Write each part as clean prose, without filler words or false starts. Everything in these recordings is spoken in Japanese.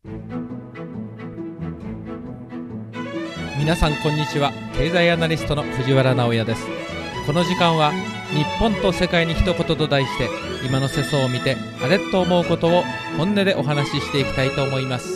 皆さんこんにちは。経済アナリストの藤原直也です。この時間は日本と世界に一言と題して、今の世相を見てあれと思うことを本音でお話ししていきたいと思います。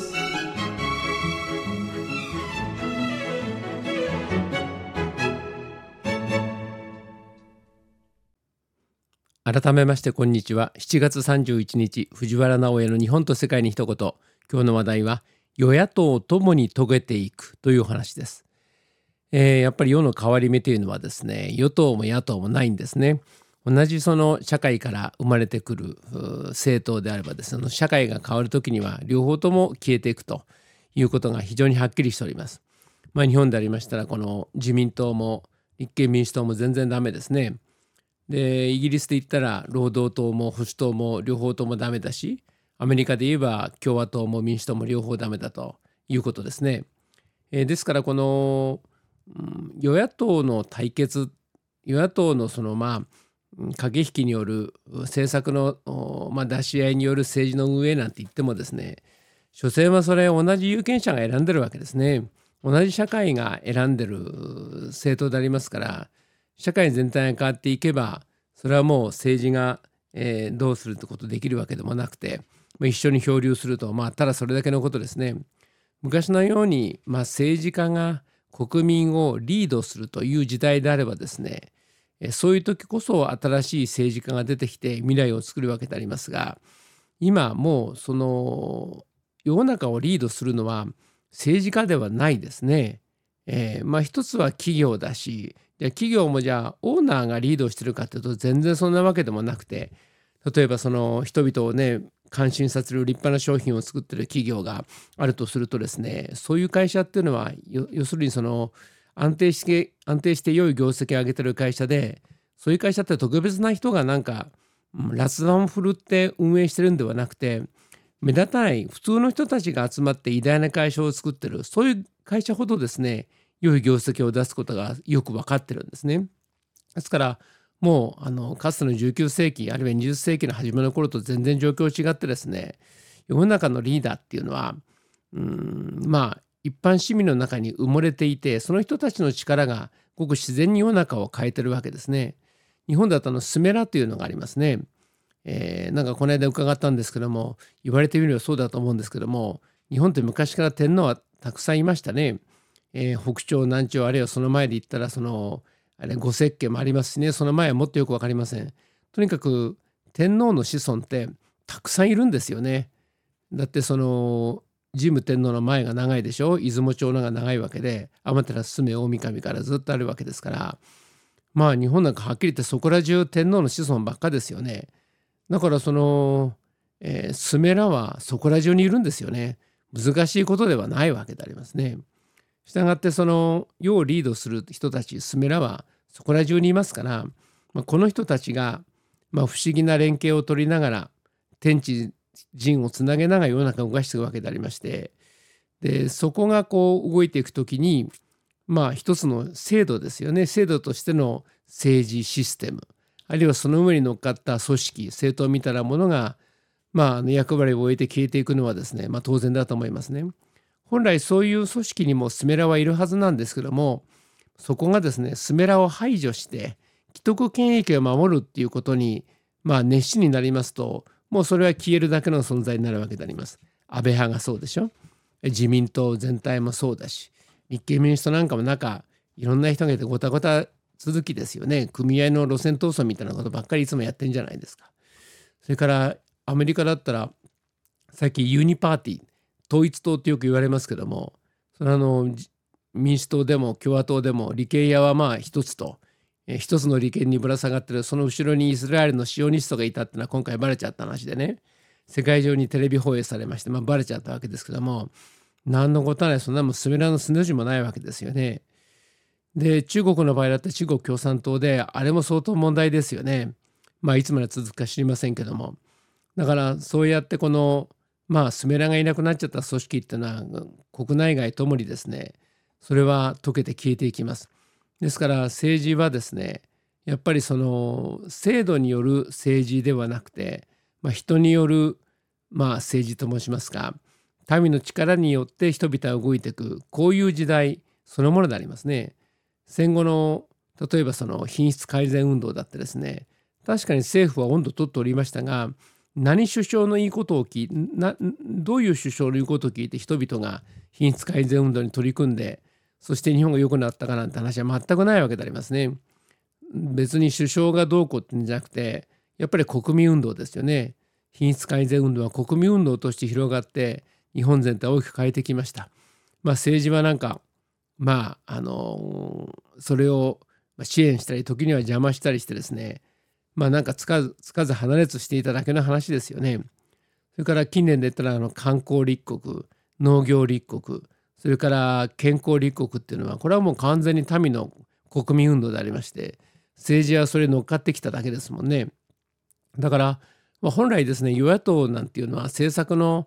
改めましてこんにちは。7月31日藤原直也の日本と世界に一言。今日の話題は与野党ともに遂げていくというお話です。やっぱり世の変わり目というのはですね、与党も野党もないんですね。同じその社会から生まれてくる政党であればですね、その社会が変わるときには両方とも消えていくということが非常にはっきりしております。日本でありましたらこの自民党も立憲民主党も全然ダメですね。でイギリスで言ったら労働党も保守党も両方ともダメだし、アメリカで言えば共和党も民主党も両方ダメだということですね。ですからこの与野党の対決、与野党のその駆け引きによる政策の出し合いによる政治の運営なんて言ってもですね、所詮はそれ同じ有権者が選んでるわけですね。同じ社会が選んでる政党でありますから、社会全体が変わっていけばそれはもう政治がどうするってことできるわけでもなくて、一緒に漂流するとただそれだけのことですね。昔のように政治家が国民をリードするという時代であればですね、そういう時こそ新しい政治家が出てきて未来を作るわけでありますが、今もうその世の中をリードするのは政治家ではないですね。一つは企業だし、企業もじゃあオーナーがリードしてるかというと全然そんなわけでもなくて、例えばその人々をね感心させる立派な商品を作ってる企業があるとするとですね、そういう会社っていうのは要するにその安定して良い業績を上げてる会社で、そういう会社って特別な人がなんかラスを振るって運営してるんではなくて、目立たない普通の人たちが集まって偉大な会社を作ってる、そういう会社ほどですね良い業績を出すことがよく分かってるんですね。ですからもうかつての19世紀あるいは20世紀の初めの頃と全然状況違ってですね、世の中のリーダーっていうのは一般市民の中に埋もれていて、その人たちの力がごく自然に世の中を変えてるわけですね。日本だとスメラというのがありますね。なんかこの間伺ったんですけども、言われてみればそうだと思うんですけども、日本って昔から天皇はたくさんいましたね。北朝南朝あるいはその前で言ったら御石家もありますしね、その前はもっとよく分かりません。とにかく天皇の子孫ってたくさんいるんですよね。だってその神武天皇の前が長いでしょ。出雲町のが長いわけで、天照大神からずっとあるわけですから、日本なんかはっきり言ってそこら中天皇の子孫ばっかですよね。だからその、スメラはそこら中にいるんですよね。難しいことではないわけでありますね。したがってその世をリードする人たちスメラはそこら中にいますから、この人たちが不思議な連携を取りながら天地人をつなげながら世の中を動かしていくわけでありまして、でそこがこう動いていくときに一つの制度ですよね。制度としての政治システム、あるいはその上に乗っかった組織政党みたいなものが役割を終えて消えていくのはですね、当然だと思いますね。本来そういう組織にもスメラはいるはずなんですけども、そこがですねスメラを排除して既得権益を守るっていうことに熱心になりますと、もうそれは消えるだけの存在になるわけであります。安倍派がそうでしょ。自民党全体もそうだし、立憲民主党なんかもいろんな人がいてごたごた続きですよね。組合の路線闘争みたいなことばっかりいつもやってんじゃないですか。それからアメリカだったら最近ユニパーティー統一党ってよく言われますけども、それ民主党でも共和党でも利権屋は一つと、一つの利権にぶら下がってるその後ろにイスラエルのシオニストがいたってのは今回バレちゃった話でね、世界中にテレビ放映されまして、バレちゃったわけですけども、何のことはない、そんなもんスメラの素の字もないわけですよね。で中国の場合だって中国共産党であれも相当問題ですよね。いつまで続くか知りませんけども、だからそうやってこのスメラがいなくなっちゃった組織っていうのは国内外ともにですね、それは溶けて消えていきます。ですから政治はですね、やっぱりその制度による政治ではなくて、人による政治と申しますか、 民の力によって人々は動いていく、こういう時代そのものでありますね。戦後の例えばその品質改善運動だってですね、確かに政府は温度を取っておりましたが、何首相の言うことを聞いどういう首相の言うことを聞いて人々が品質改善運動に取り組んで、そして日本が良くなったかなんて話は全くないわけでありますね。別に首相がどうこうってんじゃなくて、やっぱり国民運動ですよね。品質改善運動は国民運動として広がって日本全体を大きく変えてきました。政治はなんかそれを支援したり時には邪魔したりしてですね、なんかつかず離れずしていただけの話ですよね。それから近年で言ったら観光立国、農業立国、それから健康立国っていうのは、これはもう完全に民の国民運動でありまして、政治はそれに乗っかってきただけですもんね。だから、本来ですね、与野党なんていうのは政策の、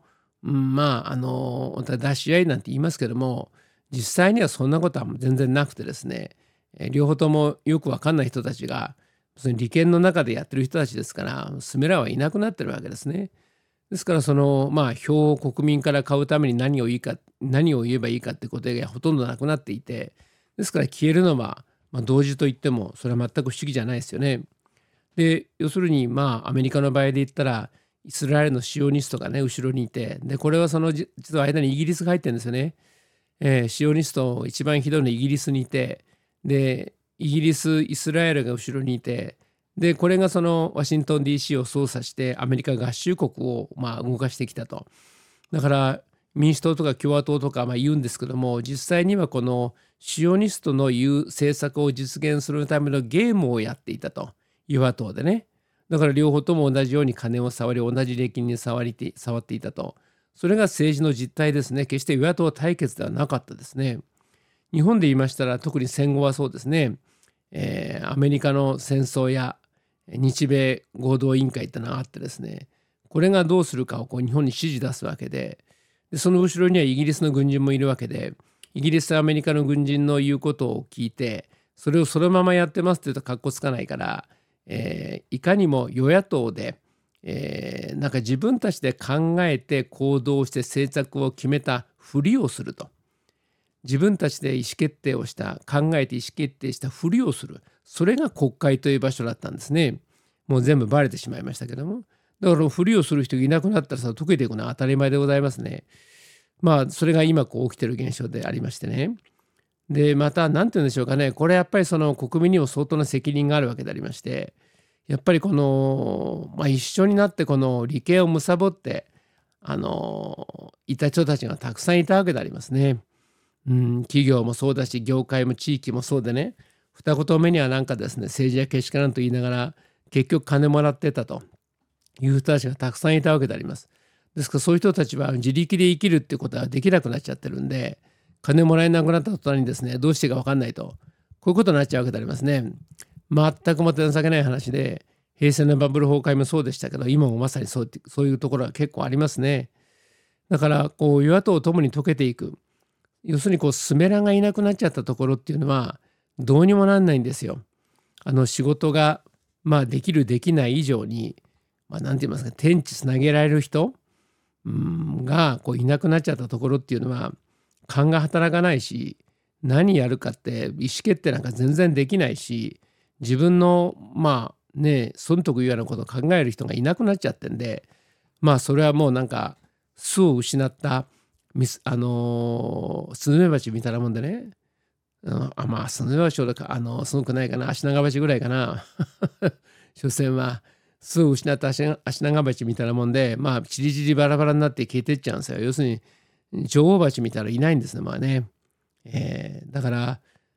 出し合いなんて言いますけども、実際にはそんなことは全然なくてですね、両方ともよく分かんない人たちが利権の中でやってる人たちですから、スメラはいなくなってるわけですね。ですから票を国民から買うために何を言えばいいかってことがほとんどなくなっていて、ですから消えるのは、同時と言ってもそれは全く不思議じゃないですよね。で要するにアメリカの場合で言ったらイスラエルのシオニストがね後ろにいて、でこれは実は間にイギリスが入ってるんですよね。シオニスト一番ひどいのイギリスにいて、でイギリスイスラエルが後ろにいて、でこれがそのワシントン DC を操作してアメリカ合衆国を動かしてきたと。だから民主党とか共和党とか言うんですけども、実際にはこのシオニストの言う政策を実現するためのゲームをやっていたと、与野党でね。だから両方とも同じように金を触り、同じ礼金に触っていたと。それが政治の実態ですね。決して与野党対決ではなかったですね。日本で言いましたら特に戦後はそうですね、アメリカの戦争や日米合同委員会ってのがあってですね、これがどうするかを日本に指示出すわけで、その後ろにはイギリスの軍人もいるわけで、イギリスとアメリカの軍人の言うことを聞いて、それをそのままやってますって言うとかっこつかないから、いかにも与野党で、なんか自分たちで考えて行動して政策を決めたふりをすると。自分たちで意思決定をした考えて意思決定したふりをする、それが国会という場所だったんですね。もう全部バレてしまいましたけども、だからふりをする人がいなくなったら溶けていくのは当たり前でございますね。それが今起きてる現象でありましてね。でまた何て言うんでしょうかね、これやっぱりその国民にも相当な責任があるわけでありまして、やっぱりこの、一緒になってこの利権を貪っていた人たちがたくさんいたわけでありますね。企業もそうだし業界も地域もそうでね、二言目にはなんかですね、政治やけしからんと言いながら結局金もらってたという人たちがたくさんいたわけであります。ですからそういう人たちは自力で生きるってことはできなくなっちゃってるんで、金もらえなくなった途端にですね、どうしていいか分かんないと、こういうことになっちゃうわけでありますね。全くもって情けない話で、平成のバブル崩壊もそうでしたけど、今もまさにそういうところは結構ありますね。だから与野党ともに溶けていく、要するにスメラがいなくなっちゃったところっていうのはどうにもなんないんですよ。仕事ができるできない以上に何て言いますか、天地つなげられる人がいなくなっちゃったところっていうのは勘が働かないし、何やるかって意思決定なんか全然できないし、自分の損得いうようなことを考える人がいなくなっちゃってんで、それはもうなんか巣を失ったスズメバチみたいなもんでね、スズメバチほどすごくないかな、アシナガバチぐらいかな所詮は巣を失ったアシナガバチみたいなもんで、チリチリバラバラになって消えてっちゃうんですよ。要するに女王蜂みたいなのいないんですね。だから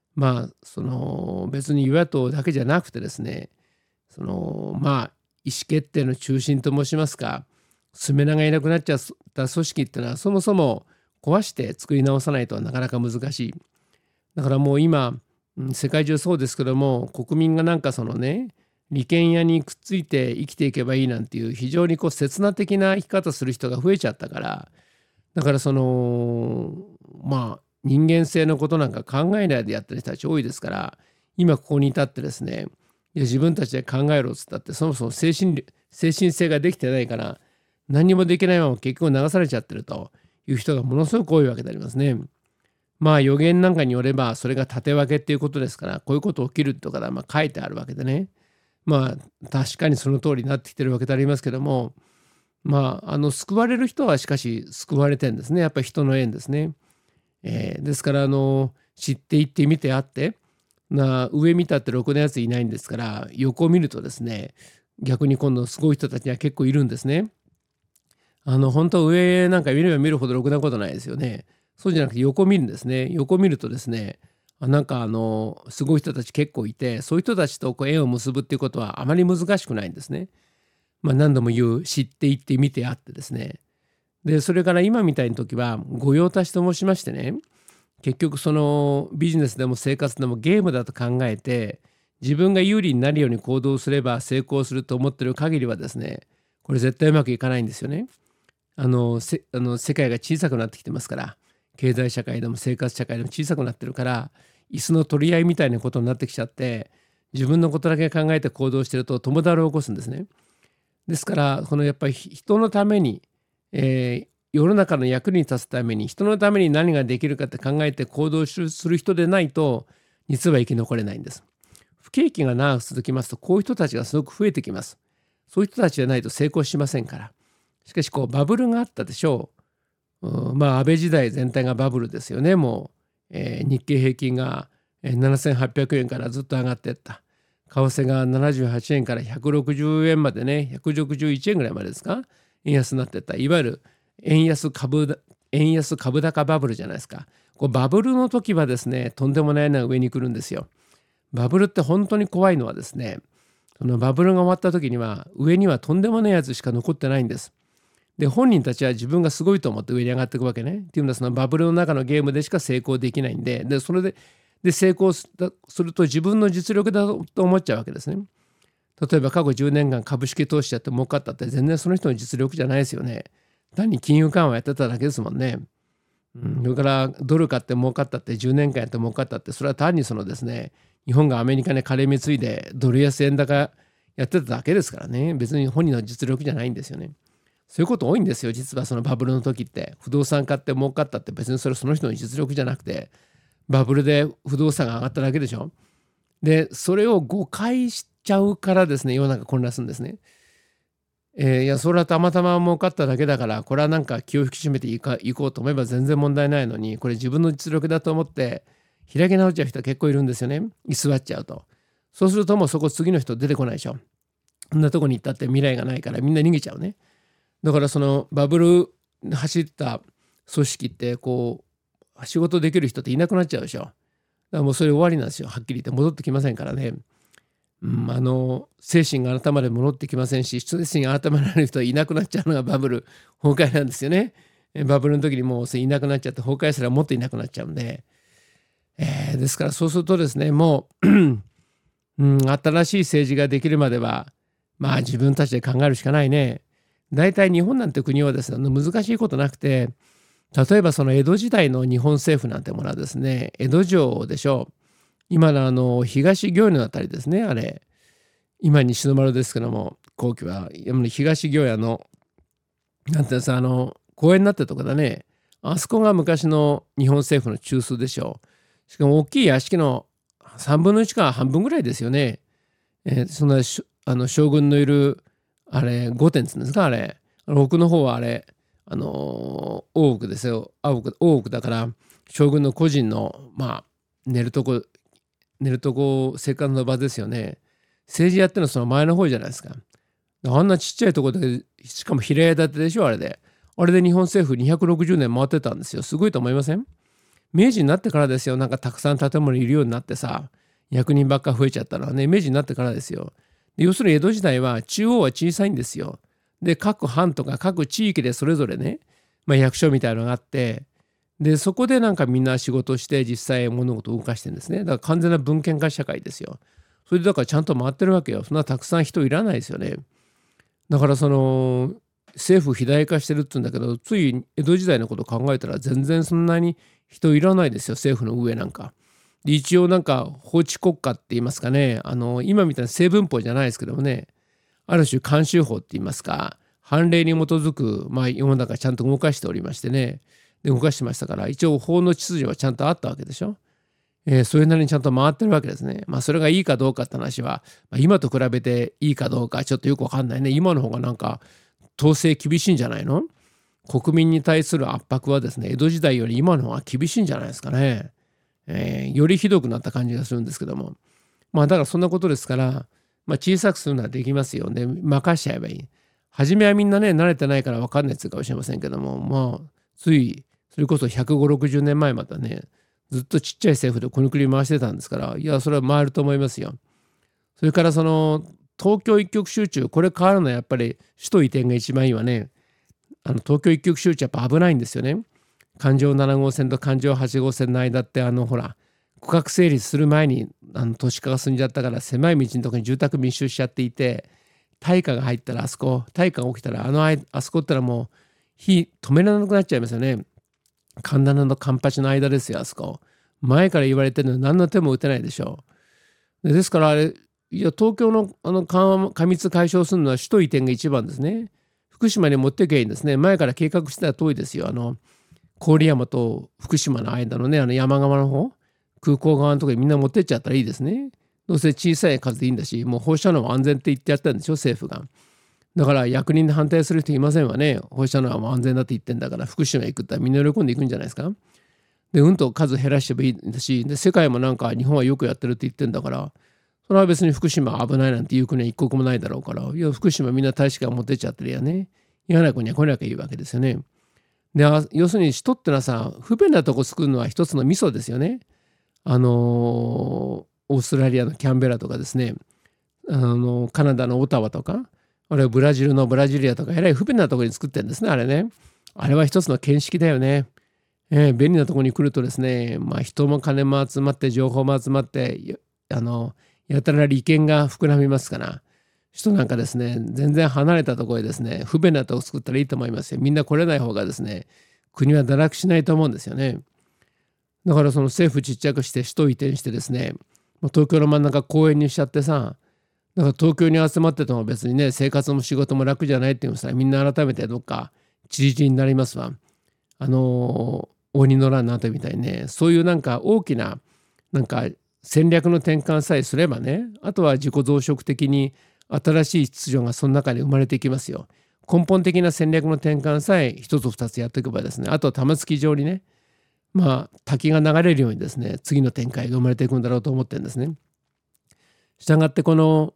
別に与野党だけじゃなくてですね、意思決定の中心と申しますか、スメラがいなくなっちゃった組織っていうのはそもそも壊して作り直さないとなかなか難しい。だからもう今世界中そうですけども、国民がなんか利権屋にくっついて生きていけばいいなんていう非常に刹那的な生き方する人が増えちゃったから、だから人間性のことなんか考えないでやってる人たち多いですから、今ここに至ってですね、自分たちで考えろっつったってそもそも精神性ができてないから何にもできないまま結局流されちゃってるという人がものすごく多いわけでありますね。まあ予言なんかによればそれが縦分けっていうことですから、こういうこと起きるとか書いてあるわけでね。まあ確かにその通りになってきてるわけでありますけども、救われる人はしかし救われてるんですね。やっぱり人の縁ですね。ですから知っていってみてあって上見たってろくなやついないんですから、横を見るとですね、逆に今度すごい人たちが結構いるんですね。本当上なんか見れば見るほどろくなことないですよね。そうじゃなくて横見るんですね。横見るとですね、すごい人たち結構いて、そういう人たちと縁を結ぶっていうことはあまり難しくないんですね。何度も言う知っていってみてあってですね。でそれから今みたいな時は御用達と申しましてね、結局そのビジネスでも生活でもゲームだと考えて、自分が有利になるように行動すれば成功すると思ってる限りはですね、これ絶対うまくいかないんですよね。世界が小さくなってきてますから、経済社会でも生活社会でも小さくなってるから、椅子の取り合いみたいなことになってきちゃって、自分のことだけ考えて行動してると共倒れを起こすんですね。ですからやっぱり人のために、世の中の役に立つために、人のために何ができるかって考えて行動する人でないと、実は生き残れないんです。不景気が長く続きますと、こういう人たちがすごく増えてきます。そういう人たちじゃないと成功しませんから。しかしバブルがあったでしょう。安倍時代全体がバブルですよね。もう、日経平均が7800円からずっと上がっていった。為替が78円から160円までね、161円ぐらいまでですか、円安になっていった。いわゆる円安株高バブルじゃないですか。バブルの時はですね、とんでもないのが上に来るんですよ。バブルって本当に怖いのはですね、そのバブルが終わった時には上にはとんでもないやつしか残ってないんです。で本人たちは自分がすごいと思って上に上がっていくわけね。っていうのはそのバブルの中のゲームでしか成功できないんで、それで成功すると自分の実力だと思っちゃうわけですね。例えば過去10年間株式投資やって儲かったって全然その人の実力じゃないですよね。単に金融緩和やってただけですもんね。それからドル買って儲かったって10年間やって儲かったって、それは単にそのですね、日本がアメリカに絡みついでドル安円高やってただけですからね。別に本人の実力じゃないんですよね。そういうこと多いんですよ。実はそのバブルの時って不動産買って儲かったって別にその人の実力じゃなくて、バブルで不動産が上がっただけでしょ。でそれを誤解しちゃうからですね、世の中混乱するんですね。いやそれはたまたま儲かっただけだから、これはなんか気を引き締めていこうと思えば全然問題ないのに、これ自分の実力だと思って開き直っちゃう人結構いるんですよね。居座っちゃうと。そうするともうそこ次の人出てこないでしょ。こんなとこに行ったって未来がないからみんな逃げちゃうね。だからそのバブル走った組織って仕事できる人っていなくなっちゃうでしょ。だからもうそれ終わりなんですよ。はっきり言って戻ってきませんからね。精神が改まで戻ってきませんし、精神が改まられる人はいなくなっちゃうのがバブル崩壊なんですよね。バブルの時にもういなくなっちゃって、崩壊すらもっといなくなっちゃうんで、ですからそうするとですね、もう、新しい政治ができるまでは自分たちで考えるしかないね。大体日本なんて国はですね、難しいことなくて、例えばその江戸時代の日本政府なんてものはですね、江戸城でしょう。今の東御苑のあたりですね、あれ今西の丸ですけども、皇居は東御苑のなんていうんですか、公園になってるとこだね。あそこが昔の日本政府の中枢でしょう。しかも大きい屋敷の3分の1か半分ぐらいですよね。そんな将軍のいるあれ御殿っていうんですか、あれ奥の方はあれ大奥ですよ。大奥だから将軍の個人の寝るとこ生活の場ですよね。政治やってるのその前の方じゃないですか。あんなちっちゃいところで、しかも平屋建てでしょ、あれで日本政府260年回ってたんですよ。すごいと思いません？明治になってからですよ。なんかたくさん建物いるようになってさ、役人ばっか増えちゃったのはね、明治になってからですよ。で要するに江戸時代は中央は小さいんですよ。で各藩とか各地域でそれぞれね、役所みたいなのがあって、でそこでなんかみんな仕事をして実際物事を動かしてるんですね。だから完全な文献化社会ですよ。それでだからちゃんと回ってるわけよ。そんなたくさん人いらないですよね。だからその政府肥大化してるって言うんだけど、つい江戸時代のことを考えたら全然そんなに人いらないですよ、政府の上なんか。で一応なんか法治国家って言いますかね、今みたいな成文法じゃないですけどもね、ある種慣習法って言いますか、 判例に基づく、世の中ちゃんと動かしておりましてね、で動かしてましたから、一応法の秩序はちゃんとあったわけでしょ。それなりにちゃんと回ってるわけですね。それがいいかどうかって話は、今と比べていいかどうかちょっとよくわかんないね。今の方がなんか統制厳しいんじゃないの？国民に対する圧迫はですね、江戸時代より今の方が厳しいんじゃないですかね。よりひどくなった感じがするんですけども。だからそんなことですから、小さくするのはできますよね。任しちゃえばいい。初めはみんなね、慣れてないから分かんないっていうかもしれませんけども、ついそれこそ150、60年前までね、ずっとちっちゃい政府でこの国回してたんですから、いや、それは回ると思いますよ。それからその東京一極集中、これ変わるのはやっぱり首都移転が一番いいわね。東京一極集中やっぱ危ないんですよね。環状7号線と環状8号線の間ってほら、区画整理する前に都市化が進んじゃったから狭い道のとこに住宅密集しちゃっていて、大火が入ったら大火が起きたらあそこったらもう火止められなくなっちゃいますよね。神棚と環八の間ですよ、あそこ。前から言われてるのに何の手も打てないでしょう。ですからあれ、いや東京の過密解消するのは首都移転が一番ですね。福島に持っていけばいいんですね。前から計画してた通りですよ。郡山と福島の間のね、山側の方、空港側のところにみんな持ってっちゃったらいいですね。どうせ小さい数でいいんだし、もう放射能は安全って言ってやったんでしょ、政府が。だから役人で反対する人いませんわね。放射能はもう安全だって言ってんだから、福島行くったらみんな喜んでいくんじゃないですか。で、と数減らしてもいいんだし、で世界もなんか日本はよくやってるって言ってんだから、それは別に福島は危ないなんていう国は一国もないだろうから、いや、福島みんな大使館持ってっちゃってるやね。嫌な国は来なきゃいいわけですよね。で、要するに首都ってのはさ、不便なとこ作るのは一つのミソですよね。オーストラリアのキャンベラとかですね、カナダのオタワとか、あれはブラジルのブラジリアとか、えらい不便なところに作ってるんですね、あれね。あれは一つの見識だよね。便利なところに来るとですね、人も金も集まって情報も集まってやたら利権が膨らみますから、首都なんかですね、全然離れたところでですね、不便なとこ作ったらいいと思いますよ。みんな来れない方がですね、国は堕落しないと思うんですよね。だからその政府ちっちゃくして首都移転してですね、東京の真ん中公園にしちゃってさ、だから東京に集まってても別にね、生活も仕事も楽じゃないっていうのさ、みんな改めてどっかちりぢりになりますわ。鬼の乱の後みたいにね、そういうなんか大きななんか戦略の転換さえすればね、あとは自己増殖的に新しい秩序がその中で生まれていきますよ。根本的な戦略の転換さえ一つ二つやっていけばですね、あとは玉突き状にね、滝が流れるようにですね、次の展開が生まれていくんだろうと思ってるんですね。したがってこの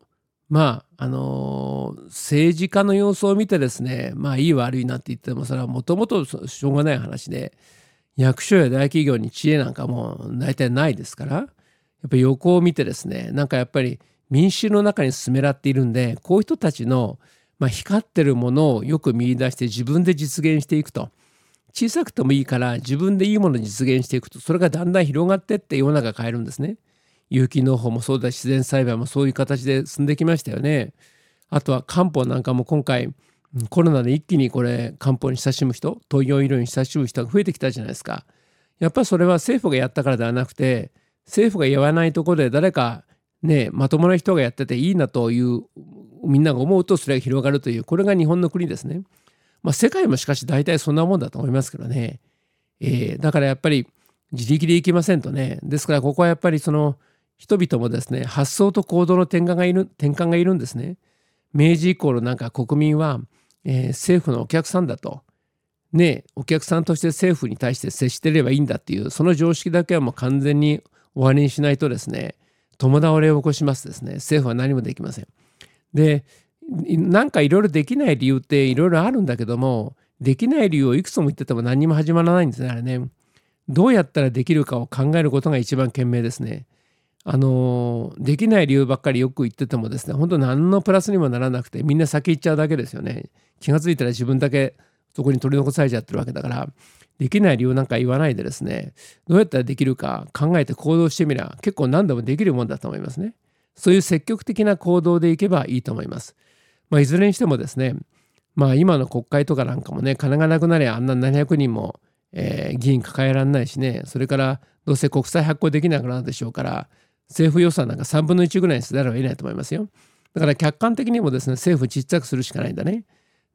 政治家の様子を見てですね、いい悪いなって言ってもそれはもともとしょうがない話で、役所や大企業に知恵なんかもう大体ないですから、やっぱり横を見てですね、なんかやっぱり民衆の中に進めらっているんで、こういう人たちの光ってるものをよく見出して自分で実現していくと。小さくてもいいから自分でいいものを実現していくと、それがだんだん広がってって世の中変えるんですね。有機農法もそうだし、自然栽培もそういう形で進んできましたよね。あとは漢方なんかも今回コロナで一気にこれ漢方に親しむ人、東洋医療に親しむ人が増えてきたじゃないですか。やっぱりそれは政府がやったからではなくて、政府が言わないところで誰かね、まともな人がやってていいなというみんなが思うと、それが広がるという、これが日本の国ですね。世界もしかし大体そんなもんだと思いますけどね。だからやっぱり自力でいきませんとね。ですからここはやっぱりその人々もですね、発想と行動の転換がいるんですね。明治以降のなんか国民は、政府のお客さんだと。ね、お客さんとして政府に対して接してればいいんだっていう、その常識だけはもう完全に終わりにしないとですね、共倒れを起こしますですね。政府は何もできません。で、なんかいろいろできない理由っていろいろあるんだけども、できない理由をいくつも言ってても何にも始まらないんですね、あれね。どうやったらできるかを考えることが一番賢明ですね。できない理由ばっかりよく言っててもですね、本当何のプラスにもならなくて、みんな先行っちゃうだけですよね。気がついたら自分だけそこに取り残されちゃってるわけだから、できない理由なんか言わないでですね、どうやったらできるか考えて行動してみれば結構何でもできるもんだと思いますね。そういう積極的な行動でいけばいいと思います。いずれにしてもですね、今の国会とかなんかもね、金がなくなりゃあんな700人も、議員抱えられないしね、それからどうせ国債発行できなくなるでしょうから、政府予算なんか3分の1ぐらいにせざるを得ないと思いますよ。だから客観的にもですね、政府ちっちゃくするしかないんだね。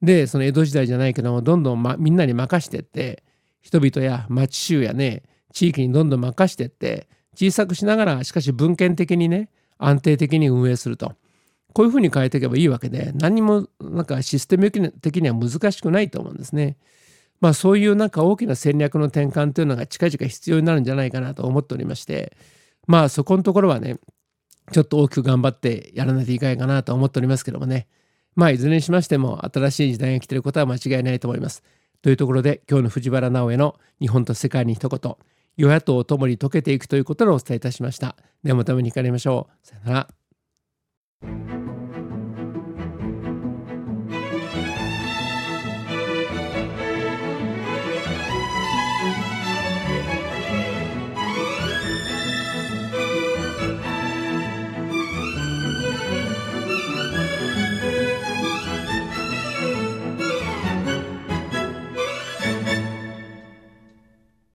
でその江戸時代じゃないけどもどんどん、みんなに任してって人々や町衆やね地域にどんどん任してって小さくしながらしかし分権的にね安定的に運営するとこういうふうに変えていけばいいわけで何にもなんかシステム的には難しくないと思うんですね。そういうなんか大きな戦略の転換というのが近々必要になるんじゃないかなと思っておりましてそこのところはねちょっと大きく頑張ってやらないといけないかなと思っておりますけどもねいずれにしましても新しい時代が来ていることは間違いないと思います。というところで今日の藤原直哉の日本と世界に一言与野党ともに溶けていくということをお伝えいたしました。ではまたお目にかかりましょう。さよなら。